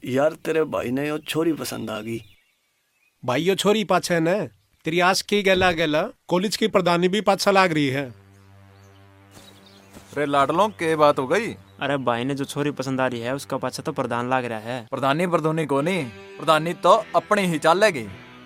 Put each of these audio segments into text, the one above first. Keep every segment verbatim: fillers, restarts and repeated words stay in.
यार तेरे भाई ने यो छोरी पसंद आ गई। भाई यो छोरी पाछे ने तेरी आस की गला गला कॉलेज की प्रधानी भी पाछा लाग रही है। अरे लाडलों के बात हो गई। अरे भाई ने जो छोरी पसंद आ रही है उसका पाछा तो प्रधान लाग रहा है। प्रधानी प्रधोनी को नहीं, प्रधानी तो अपनी ही चलेगी।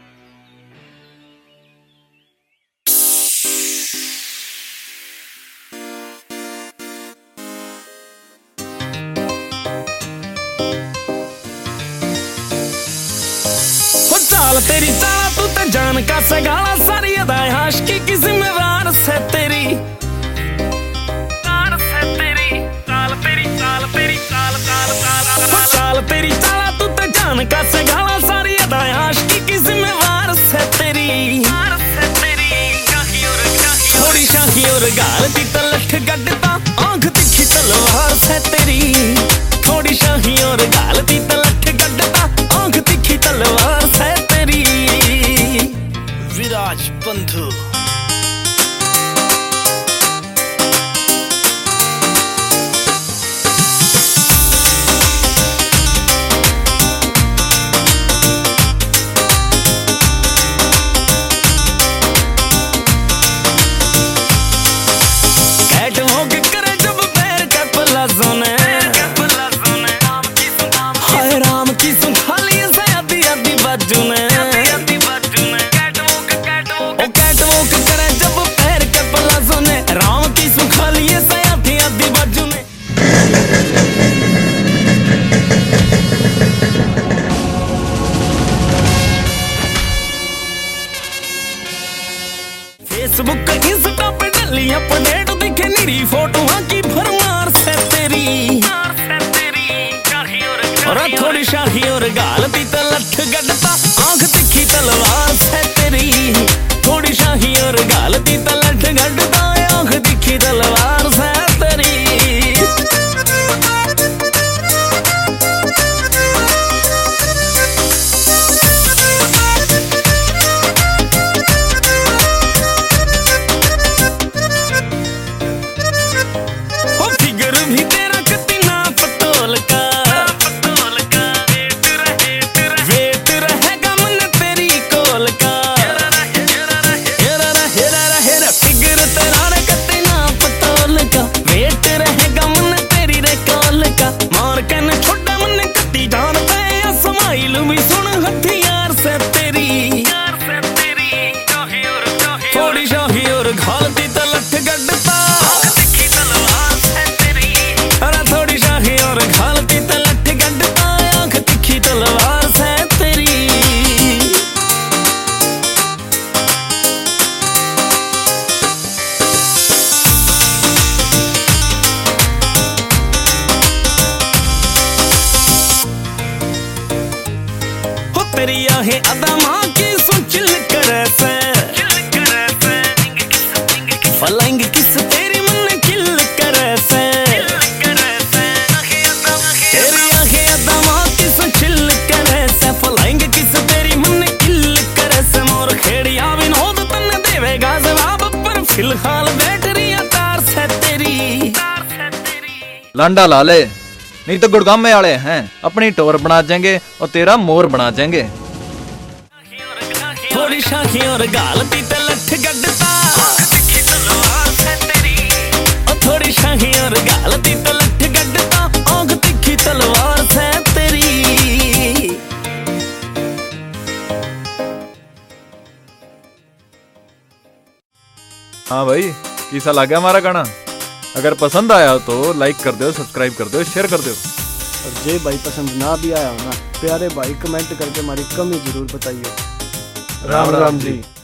चाल तेरी चाला तू ते जान का सगाला सारी अदाएं आशिकी की जिम्मेवार से तेरी चाल तेरी चाल तेरी चाल तेरी चाल चाल चाल चाल तेरी चाला तू ते जान का सगाला सारी अदाएं आशिकी की जिम्मेवार से तेरी थोड़ी शाही और गाल दी तलठ गड्ढता आंख तिखी तलवार से तेरी थोड़ी शाही और गाल दी तलठ गड्ढता आंख तिखी तलवार से तेरी विराज बंधु। कैट वॉक करे जब पैर का पलाज़ो ने हाय राम की सुखाली से आधी आधी बाजू ने फेसबुक इंस्टा पे डली अपडेट दिखे निरी फोटोआं की भरमार से तेरी और थोड़ी शाही और गाल दी तलठ गड्ढता आंख तिखी तलवार से तेरी थोड़ी शाही और गाल दी तलठ गड्ढता आंख तिखी तलवार से तेरी। थोड़ी शाही और घाल दी तलठ गड्ढता अरे थोड़ी शाही और घाल दी तलठ गड्ढता आंख तिखी तलवार से तेरी। हो तेरी आहे अदा मां की सुन चिल करे से फलाएंगे किस तेरी मन किल करे से तेरी आंखें अदामा किस चिल करे से फलाएंगे किस तेरी मन किल करे से मोर खेड़िया विनोद तन देवेगा जवाब पर फिलहाल बैटरी तार से तेरी। लांडा लाले नहीं तो गुड़गामे वाले हैं अपनी टोर बना देंगे और तेरा मोर बना देंगे। थोड़ी शाही और गाल दी तलठ गड्ढता थोड़ी शाही और गाल दी तलठ गड्ढता आंख तिखी तलवार से तेरी। हाँ भाई कैसा लगा हमारा गाना? अगर पसंद आया तो लाइक कर दो, सब्सक्राइब कर दो, शेयर कर दो। और जे भाई पसंद ना भी आया हो ना प्यारे भाई कमेंट करके हमारी कमी जरूर बताइए। राम राम जी।